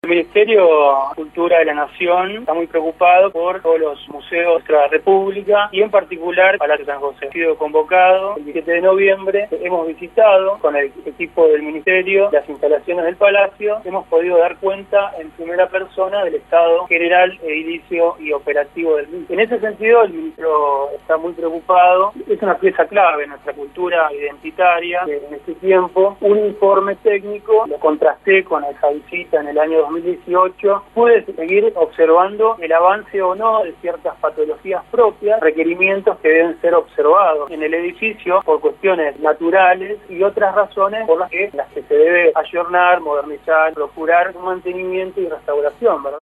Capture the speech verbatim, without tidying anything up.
Ministerio de Cultura de la Nación está muy preocupado por todos los museos de nuestra República y en particular Palacio San José. Ha sido convocado el diecisiete de noviembre, hemos visitado con el equipo del Ministerio las instalaciones del Palacio, hemos podido dar cuenta en primera persona del estado general, edilicio y operativo del mismo. En ese sentido, el Ministro está muy preocupado, es una pieza clave en nuestra cultura identitaria. En este tiempo, un informe técnico, lo contrasté con esa visita en el año dos mil dieciocho, pude seguir observando el avance o no de ciertas patologías propias, requerimientos que deben ser observados en el edificio por cuestiones naturales y otras razones por las que, las que se debe ayornar, modernizar, procurar un mantenimiento y restauración, ¿verdad?